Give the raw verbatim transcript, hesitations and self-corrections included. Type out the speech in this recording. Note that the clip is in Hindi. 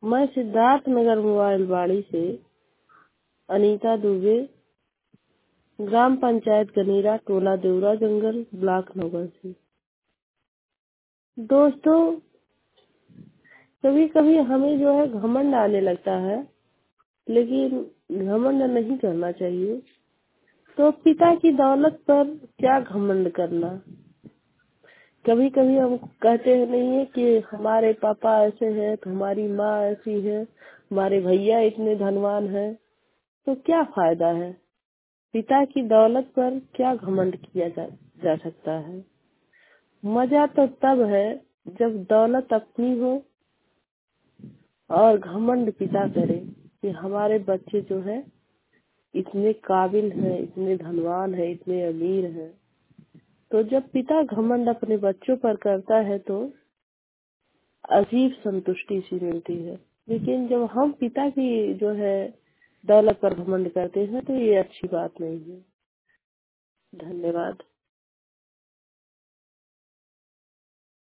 मैं सिद्धार्थ नगर मोबाइल बाड़ी से अनीता दुबे, ग्राम पंचायत गनीरा, टोला देवरा जंगल, ब्लॉक नगर से। दोस्तों, कभी कभी हमें जो है घमंड आने लगता है, लेकिन घमंड नहीं करना चाहिए। तो पिता की दौलत पर क्या घमंड करना। कभी कभी हम कहते हैं नहीं है कि हमारे पापा ऐसे हैं, तो हमारी माँ ऐसी है, हमारे भैया इतने धनवान हैं, तो क्या फायदा है। पिता की दौलत पर क्या घमंड किया जा, जा सकता है। मजा तो तब है जब दौलत अपनी हो और घमंड पिता करे कि हमारे बच्चे जो है इतने काबिल हैं, इतने धनवान हैं, इतने अमीर हैं। तो जब पिता घमंड अपने बच्चों पर करता है तो अजीब संतुष्टि सी मिलती है। लेकिन जब हम पिता की जो है दौलत पर घमंड करते हैं तो ये अच्छी बात नहीं है। धन्यवाद।